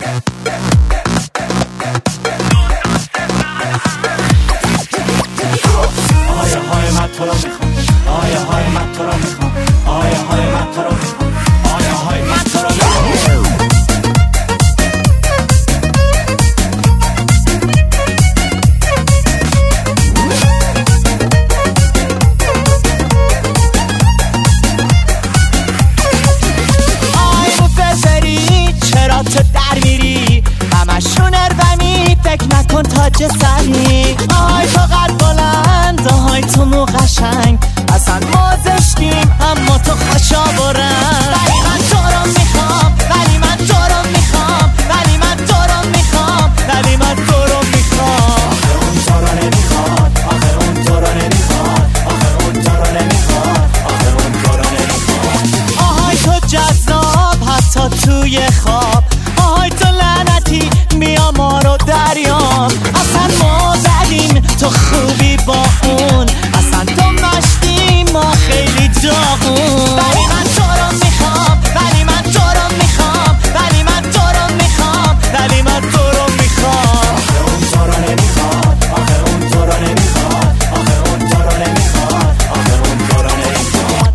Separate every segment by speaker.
Speaker 1: تاج سری آهای تو قد بلند آهای تو مو قشنگ اصلا ما زشتیم اما تو خوشا برن ولی من تو رو میخوام ولی من تو رو میخوام ولی من تو رو میخوام ولی من تو رو میخوام آخه اون تو رو نمیخواد آخه اون تو رو نمیخواد آخه اون تو رو نمیخواد آخه اون تو رو نمیخواد آهای تو جذاب حتی توی خواب آهای تو لعنتی بیا ما رو دریاب اصلا ما زدیم تو خوبی با اون اصلا تو مشتی ما خیلی داغون ولی من تو رو میخوام ولی من تو رو میخوام ولی من تو رو میخوام ولی من تو رو میخوام آخه اون تو رو نمیخواد آخه اون تو رو نمیخواد آخه اون تو رو نمیخواد آخه اون تو رو نمیخواد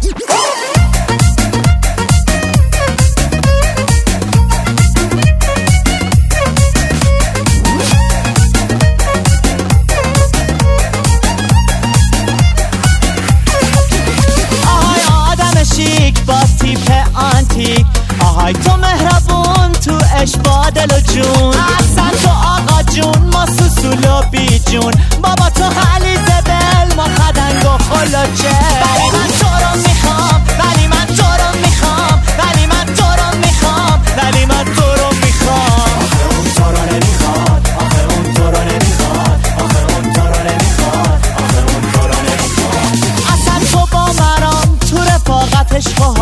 Speaker 1: با تیپ آنتیک آهای تو مهربون تو عشق با دل و جون اصلا تو آقا جون ما سوسول و بی جون بابا تو خلی زبل ما خدنگ و خلوچه ولی من تو رو میخوام ولی من تو رو میخوام ولی من تو رو میخوام ولی من تو رو میخوام آخه اون تو رو نمیخواد آخه اون تو رو نمیخواد آخه اون تو رو نمیخواد آخه اون تو رو نمیخواد اصلا تو با مرام تو رفاقت عشق